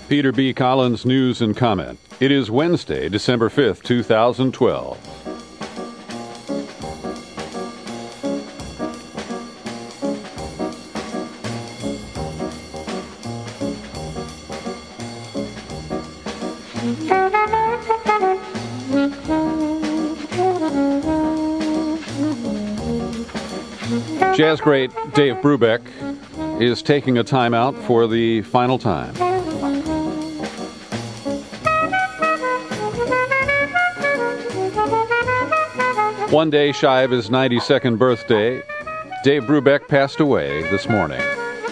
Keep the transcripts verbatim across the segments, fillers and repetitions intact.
Peter B. Collins News and Comment. It is Wednesday, December fifth, two thousand twelve. Jazz great Dave Brubeck is taking a timeout for the final time. One day shy of his ninety-second birthday, Dave Brubeck passed away this morning.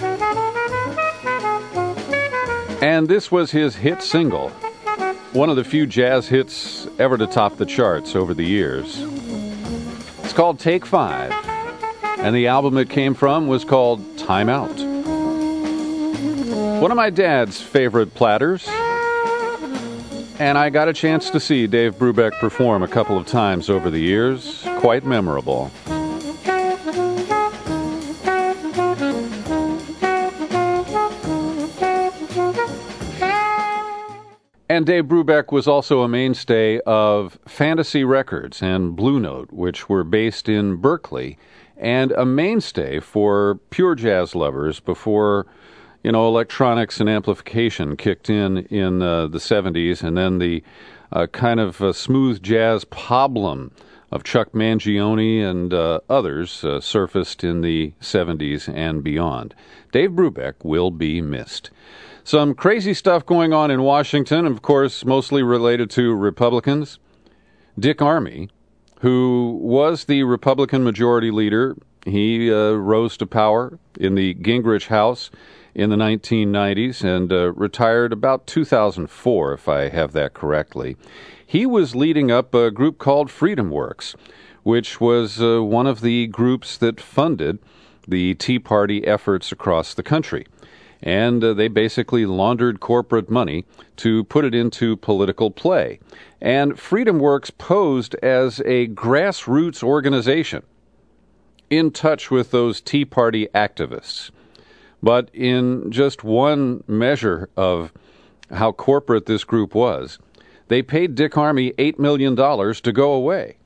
And this was his hit single, one of the few jazz hits ever to top the charts over the years. It's called Take Five, and the album it came from was called Time Out. One of my dad's favorite platters, and I got a chance to see Dave Brubeck perform a couple of times over the years. Quite memorable. And Dave Brubeck was also a mainstay of Fantasy Records and Blue Note, which were based in Berkeley, and a mainstay for pure jazz lovers before, you know, electronics and amplification kicked in in uh, the seventies, and then the uh, kind of uh, smooth jazz problem of Chuck Mangione and uh, others uh, surfaced in the seventies and beyond. Dave Brubeck will be missed. Some crazy stuff going on in Washington, of course, mostly related to Republicans. Dick Armey, who was the Republican majority leader, he uh, rose to power in the Gingrich House in the nineteen nineties and uh, retired about two thousand four, if I have that correctly. He was leading up a group called Freedom Works, which was uh, one of the groups that funded the Tea Party efforts across the country. And uh, they basically laundered corporate money to put it into political play. And Freedom Works posed as a grassroots organization in touch with those Tea Party activists. But in just one measure of how corporate this group was, they paid Dick Armey eight million dollars to go away.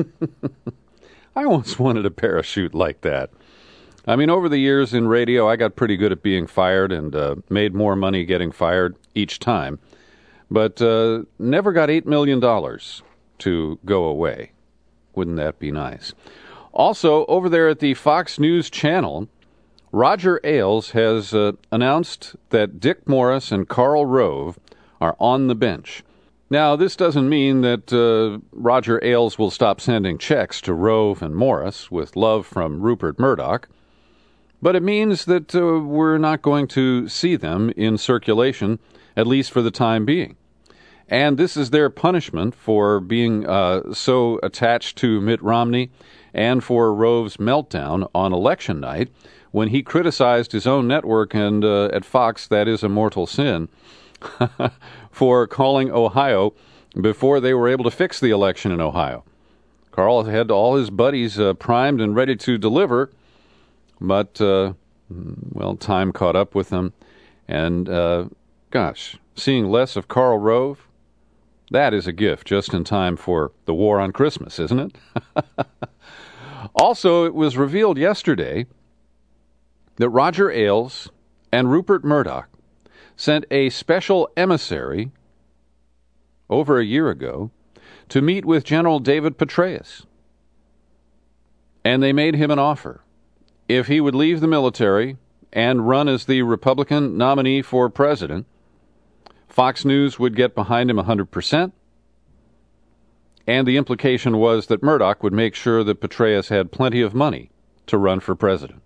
I once wanted a parachute like that. I mean, over the years in radio, I got pretty good at being fired and uh, made more money getting fired each time, but uh, never got eight million dollars to go away. Wouldn't that be nice? Also, over there at the Fox News channel, Roger Ailes has uh, announced that Dick Morris and Karl Rove are on the bench. Now, this doesn't mean that uh, Roger Ailes will stop sending checks to Rove and Morris with love from Rupert Murdoch, but it means that uh, we're not going to see them in circulation, at least for the time being. And this is their punishment for being uh, so attached to Mitt Romney and for Rove's meltdown on election night when he criticized his own network, and uh, at Fox, that is a mortal sin, for calling Ohio before they were able to fix the election in Ohio. Karl had all his buddies uh, primed and ready to deliver, but, uh, well, time caught up with them. And, uh, gosh, seeing less of Karl Rove, that is a gift just in time for the war on Christmas, isn't it? Also, it was revealed yesterday that Roger Ailes and Rupert Murdoch sent a special emissary over a year ago to meet with General David Petraeus. And they made him an offer. If he would leave the military and run as the Republican nominee for president, Fox News would get behind him one hundred percent. And the implication was that Murdoch would make sure that Petraeus had plenty of money to run for president.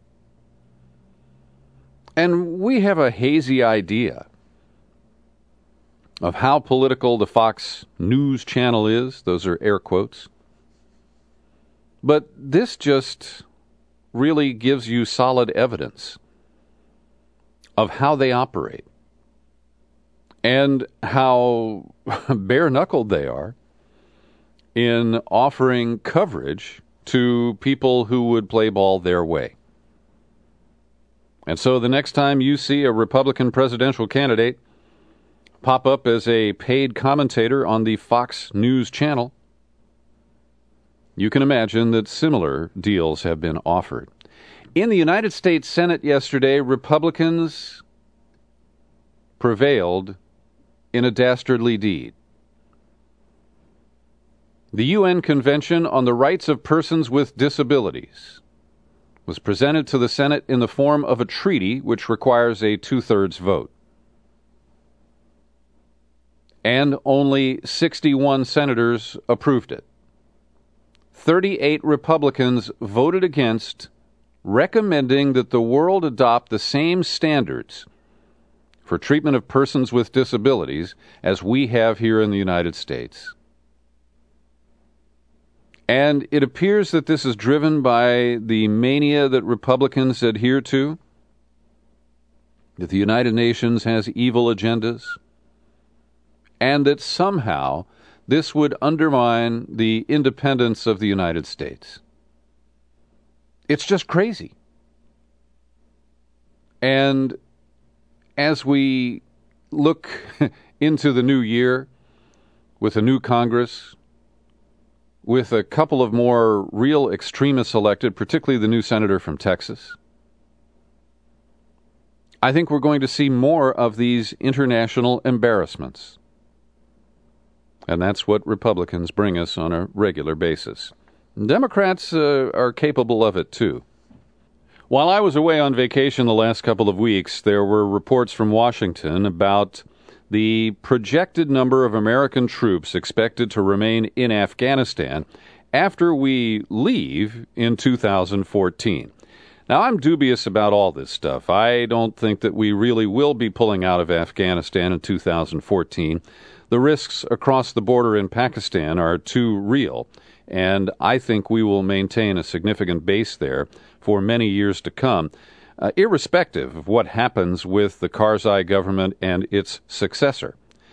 And we have a hazy idea of how political the Fox News channel is. Those are air quotes. But this just really gives you solid evidence of how they operate and how bare-knuckled they are in offering coverage to people who would play ball their way. And so the next time you see a Republican presidential candidate pop up as a paid commentator on the Fox News channel. You can imagine that similar deals have been offered. In the United States Senate yesterday, Republicans prevailed in a dastardly deed. The U N Convention on the Rights of Persons with Disabilities was presented to the Senate in the form of a treaty which requires a two-thirds vote. And only sixty-one senators approved it. thirty-eight Republicans voted against, recommending that the world adopt the same standards for treatment of persons with disabilities as we have here in the United States. And it appears that this is driven by the mania that Republicans adhere to, that the United Nations has evil agendas, and that somehow this would undermine the independence of the United States. It's just crazy. And as we look into the new year with a new Congress, with a couple of more real extremists elected, particularly the new senator from Texas, I think we're going to see more of these international embarrassments. And that's what Republicans bring us on a regular basis. Democrats uh, are capable of it, too. While I was away on vacation the last couple of weeks, there were reports from Washington about the projected number of American troops expected to remain in Afghanistan after we leave in two thousand fourteen. Now, I'm dubious about all this stuff. I don't think that we really will be pulling out of Afghanistan in two thousand fourteen. The risks across the border in Pakistan are too real, and I think we will maintain a significant base there for many years to come, uh, irrespective of what happens with the Karzai government and its successor.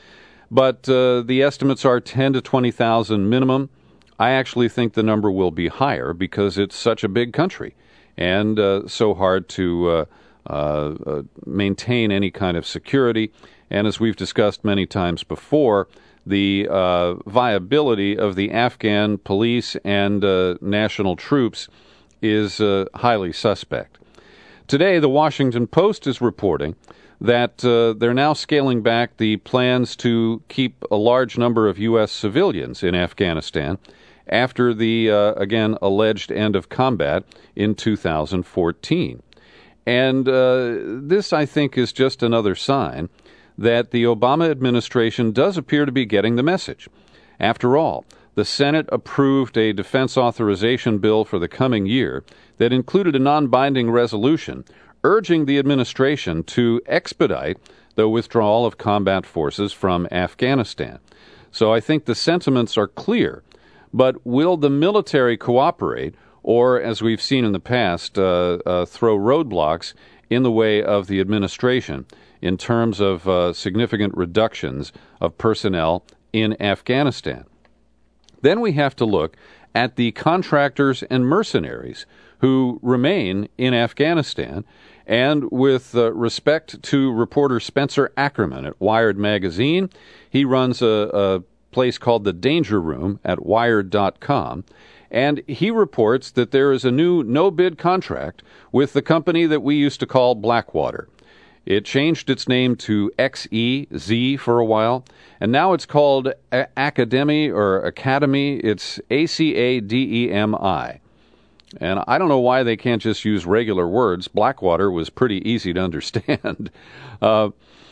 But uh, the estimates are ten to twenty thousand minimum. I actually think the number will be higher because it's such a big country and uh, so hard to uh, uh, uh, maintain any kind of security. And as we've discussed many times before, the uh, viability of the Afghan police and uh, national troops is uh, highly suspect. Today, the Washington Post is reporting that uh, they're now scaling back the plans to keep a large number of U S civilians in Afghanistan after the, uh, again, alleged end of combat in two thousand fourteen. And uh, this, I think, is just another sign that the Obama administration does appear to be getting the message. After all, the Senate approved a defense authorization bill for the coming year that included a non-binding resolution urging the administration to expedite the withdrawal of combat forces from Afghanistan. So I think the sentiments are clear, but will the military cooperate or, as we've seen in the past, uh, uh, throw roadblocks in the way of the administration in terms of uh, significant reductions of personnel in Afghanistan? Then we have to look at the contractors and mercenaries who remain in Afghanistan. And with uh, respect to reporter Spencer Ackerman at Wired Magazine, he runs a, a place called The Danger Room at wired dot com. And he reports that there is a new no-bid contract with the company that we used to call Blackwater. It changed its name to X E Z for a while, and now it's called a- Academy or Academy. It's A C A D E M I. And I don't know why they can't just use regular words. Blackwater was pretty easy to understand. uh,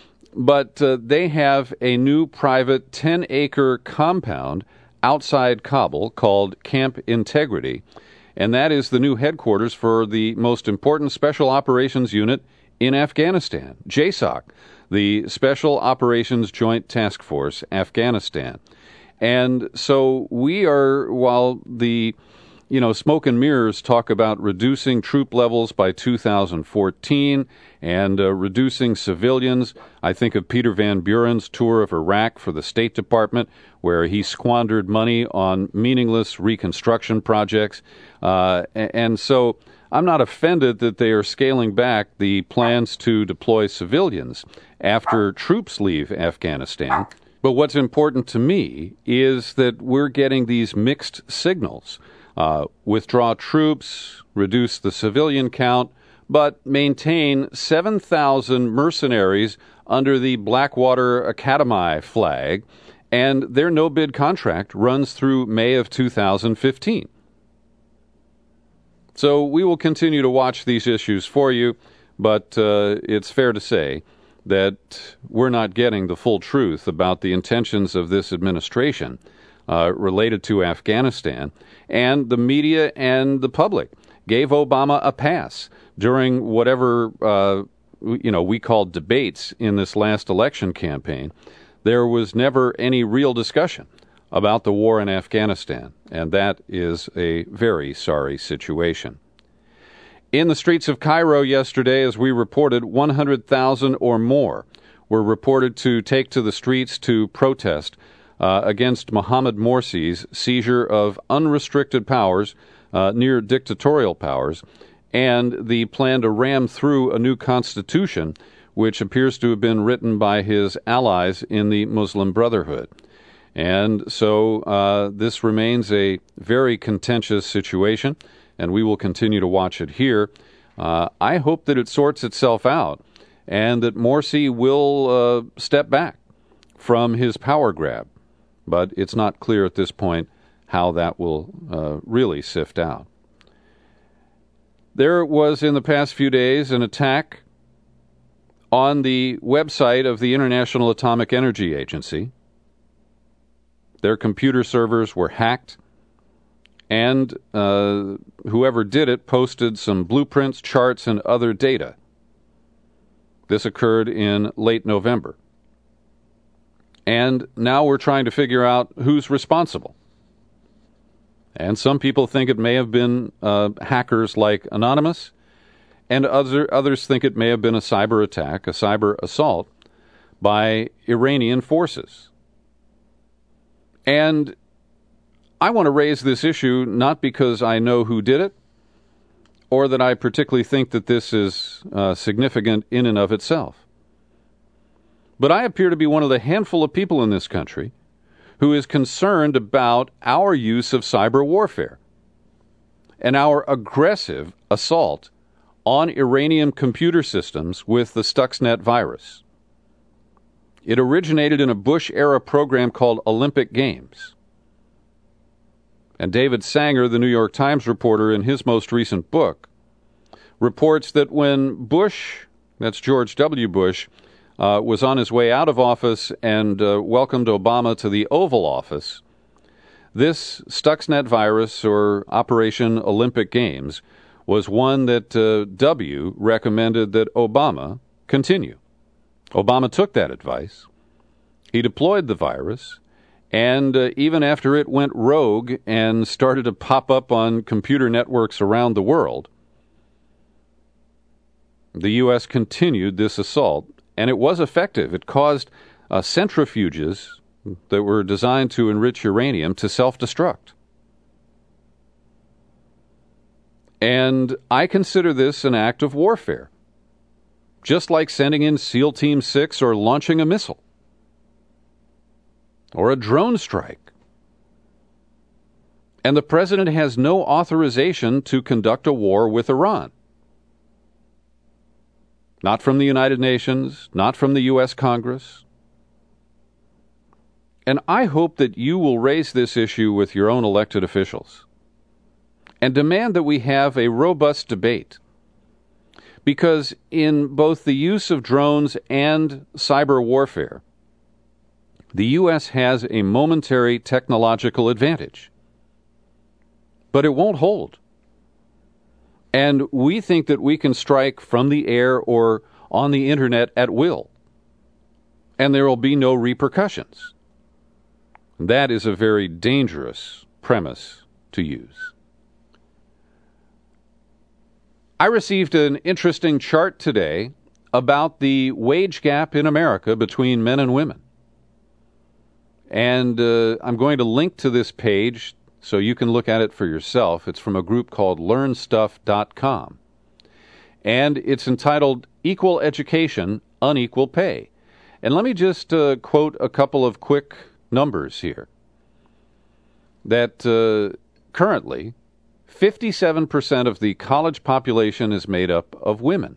but uh, they have a new private ten-acre compound outside Kabul called Camp Integrity, and that is the new headquarters for the most important Special Operations Unit in Afghanistan, J SOC, the Special Operations Joint Task Force, Afghanistan. And so we are, while the, you know, smoke and mirrors talk about reducing troop levels by two thousand fourteen and uh, reducing civilians, I think of Peter Van Buren's tour of Iraq for the State Department, where he squandered money on meaningless reconstruction projects. Uh, and so I'm not offended that they are scaling back the plans to deploy civilians after troops leave Afghanistan. But what's important to me is that we're getting these mixed signals. Uh, withdraw troops, reduce the civilian count, but maintain seven thousand mercenaries under the Blackwater Academy flag, and their no-bid contract runs through May of two thousand fifteen. So we will continue to watch these issues for you, but uh, it's fair to say that we're not getting the full truth about the intentions of this administration uh, related to Afghanistan, and the media and the public gave Obama a pass during whatever uh, you know we called debates in this last election campaign. There was never any real discussion about the war in Afghanistan, and that is a very sorry situation. In the streets of Cairo yesterday, as we reported, one hundred thousand or more were reported to take to the streets to protest uh, against Mohamed Morsi's seizure of unrestricted powers, uh, near dictatorial powers, and the plan to ram through a new constitution, which appears to have been written by his allies in the Muslim Brotherhood. And so uh, this remains a very contentious situation, and we will continue to watch it here. Uh, I hope that it sorts itself out and that Morsi will uh, step back from his power grab. But it's not clear at this point how that will uh, really sift out. There was in the past few days an attack on the website of the International Atomic Energy Agency. Their computer servers were hacked, and uh, whoever did it posted some blueprints, charts, and other data. This occurred in late November. And now we're trying to figure out who's responsible. And some people think it may have been uh, hackers like Anonymous, and other, others think it may have been a cyber attack, a cyber assault by Iranian forces. And I want to raise this issue not because I know who did it, or that I particularly think that this is uh, significant in and of itself. But I appear to be one of the handful of people in this country who is concerned about our use of cyber warfare and our aggressive assault on Iranian computer systems with the Stuxnet virus. It originated in a Bush-era program called Olympic Games. And David Sanger, the New York Times reporter, in his most recent book, reports that when Bush, that's George W. Bush, uh, was on his way out of office and uh, welcomed Obama to the Oval Office, this Stuxnet virus, or Operation Olympic Games, was one that uh, W. recommended that Obama continue. Obama took that advice. He deployed the virus, and uh, even after it went rogue and started to pop up on computer networks around the world, the U S continued this assault, and it was effective. It caused uh, centrifuges that were designed to enrich uranium to self-destruct. And I consider this an act of warfare, just like sending in SEAL Team six or launching a missile or a drone strike. And the president has no authorization to conduct a war with Iran. Not from the United Nations, not from the U S Congress. And I hope that you will raise this issue with your own elected officials and demand that we have a robust debate. Because in both the use of drones and cyber warfare, the U S has a momentary technological advantage. But it won't hold. And we think that we can strike from the air or on the internet at will, and there will be no repercussions. That is a very dangerous premise to use. I received an interesting chart today about the wage gap in America between men and women. And uh, I'm going to link to this page so you can look at it for yourself. It's from a group called learn stuff dot com. And it's entitled Equal Education, Unequal Pay. And let me just uh, quote a couple of quick numbers here. That uh, currently, fifty-seven percent of the college population is made up of women.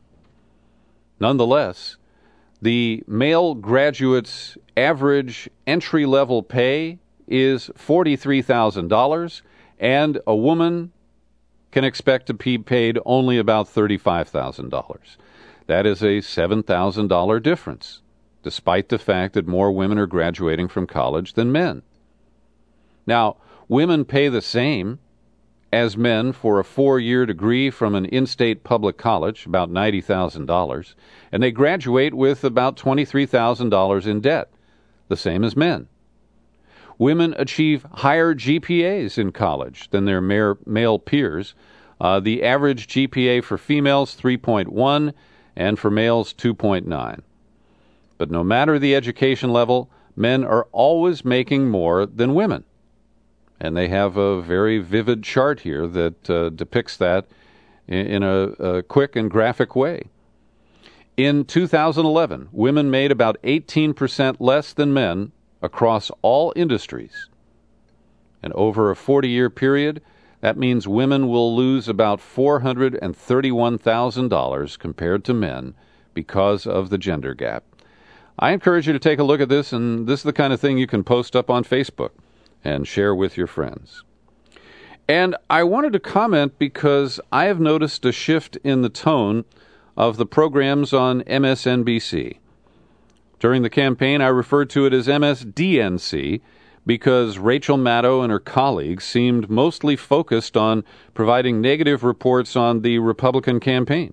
Nonetheless, the male graduate's average entry-level pay is forty-three thousand dollars, and a woman can expect to be paid only about thirty-five thousand dollars. That is a seven thousand dollars difference, despite the fact that more women are graduating from college than men. Now, women pay the same as men for a four-year degree from an in-state public college, about ninety thousand dollars, and they graduate with about twenty-three thousand dollars in debt, the same as men. Women achieve higher G P As in college than their male peers. Uh, the average G P A for females, three point one, and for males, two point nine. But no matter the education level, men are always making more than women. And they have a very vivid chart here that uh, depicts that in, in a, a quick and graphic way. In two thousand eleven, women made about eighteen percent less than men across all industries. And over a forty-year period, that means women will lose about four hundred thirty-one thousand dollars compared to men because of the gender gap. I encourage you to take a look at this, and this is the kind of thing you can post up on Facebook and share with your friends. And I wanted to comment because I have noticed a shift in the tone of the programs on M S N B C. During the campaign, I referred to it as M S D N C because Rachel Maddow and her colleagues seemed mostly focused on providing negative reports on the Republican campaign,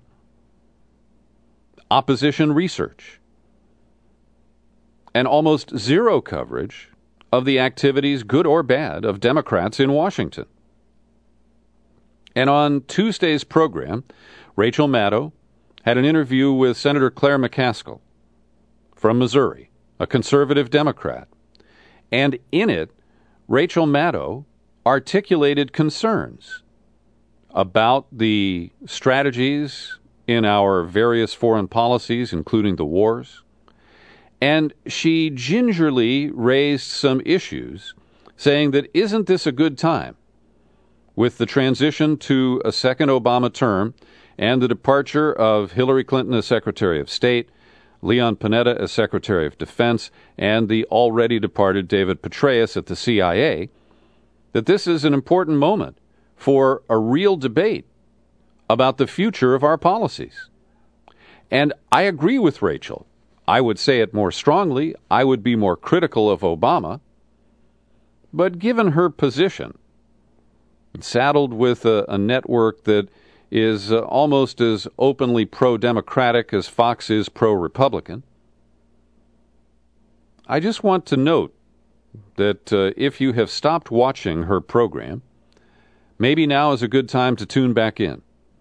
opposition research, and almost zero coverage of the activities, good or bad, of Democrats in Washington. And on Tuesday's program, Rachel Maddow had an interview with Senator Claire McCaskill from Missouri, a conservative Democrat. And in it, Rachel Maddow articulated concerns about the strategies in our various foreign policies, including the wars. And she gingerly raised some issues, saying that isn't this a good time with the transition to a second Obama term and the departure of Hillary Clinton as Secretary of State, Leon Panetta as Secretary of Defense, and the already departed David Petraeus at the C I A, that this is an important moment for a real debate about the future of our policies. And I agree with Rachel. I would say it more strongly. I would be more critical of Obama. But given her position, saddled with a, a network that is uh, almost as openly pro-democratic as Fox is pro-Republican, I just want to note that uh, if you have stopped watching her program, maybe now is a good time to tune back in.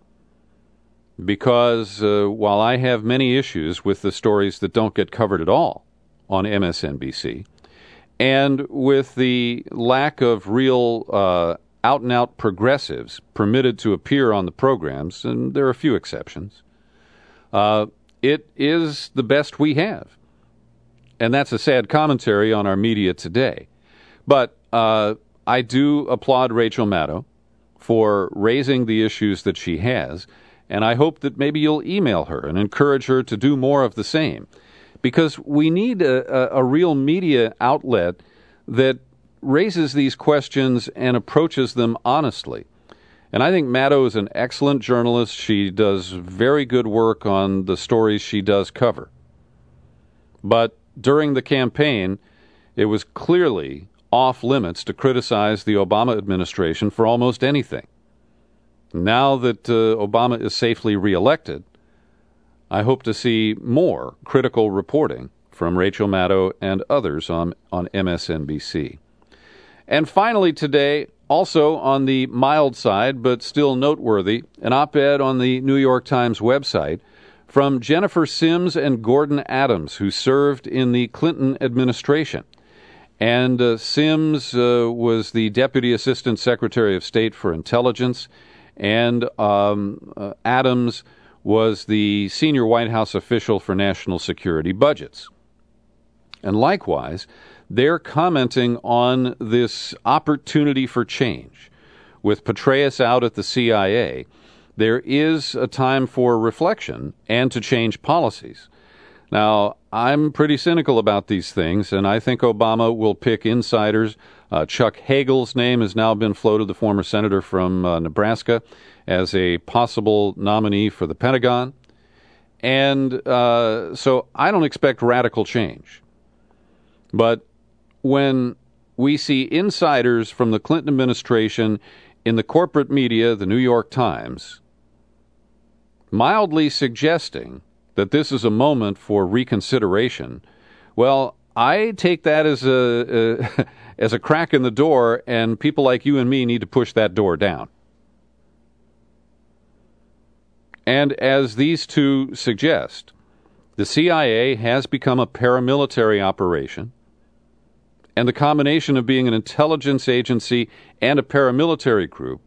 Because uh, while I have many issues with the stories that don't get covered at all on M S N B C, and with the lack of real uh, out-and-out progressives permitted to appear on the programs, and there are a few exceptions, uh, it is the best we have. And that's a sad commentary on our media today. But uh, I do applaud Rachel Maddow for raising the issues that she has, and I hope that maybe you'll email her and encourage her to do more of the same. Because we need a, a, a real media outlet that raises these questions and approaches them honestly. And I think Maddow is an excellent journalist. She does very good work on the stories she does cover. But during the campaign, it was clearly off limits to criticize the Obama administration for almost anything. Now that uh, Obama is safely reelected, I hope to see more critical reporting from Rachel Maddow and others on, on M S N B C. And finally today, also on the mild side, but still noteworthy, an op-ed on the New York Times website from Jennifer Sims and Gordon Adams, who served in the Clinton administration. And uh, Sims uh, was the Deputy Assistant Secretary of State for Intelligence, and um, uh, Adams was the senior White House official for national security budgets. And likewise, they're commenting on this opportunity for change. With Petraeus out at the C I A, there is a time for reflection and to change policies. Now, I'm pretty cynical about these things, and I think Obama will pick insiders. Uh, Chuck Hagel's name has now been floated, the former senator from uh, Nebraska, as a possible nominee for the Pentagon. And uh, so I don't expect radical change. But when we see insiders from the Clinton administration in the corporate media, the New York Times, mildly suggesting that this is a moment for reconsideration, well, I take that as a, a as a crack in the door, and people like you and me need to push that door down. And as these two suggest, the C I A has become a paramilitary operation, and the combination of being an intelligence agency and a paramilitary group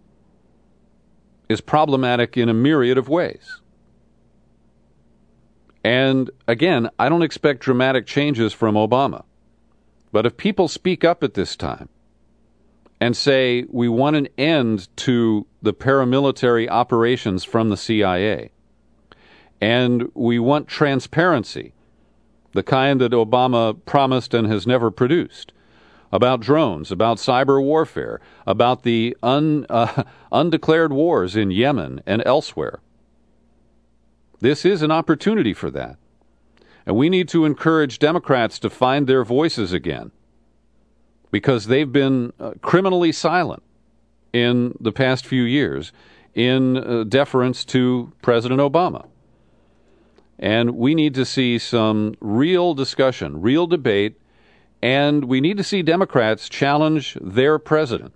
is problematic in a myriad of ways. And again, I don't expect dramatic changes from Obama. But if people speak up at this time and say we want an end to the paramilitary operations from the C I A, and we want transparency, the kind that Obama promised and has never produced, about drones, about cyber warfare, about the un, uh, undeclared wars in Yemen and elsewhere, this is an opportunity for that. And we need to encourage Democrats to find their voices again, because they've been uh, criminally silent in the past few years in uh, deference to President Obama. And we need to see some real discussion, real debate, and we need to see Democrats challenge their president.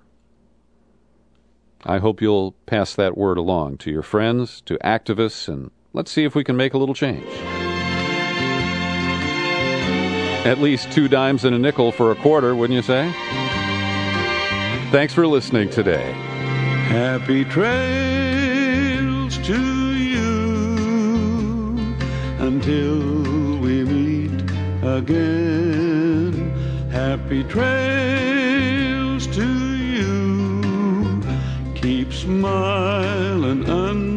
I hope you'll pass that word along to your friends, to activists, and let's see if we can make a little change. At least two dimes and a nickel for a quarter, wouldn't you say? Thanks for listening today. Happy trails to you until we meet again. Happy trails to you. Keep smiling.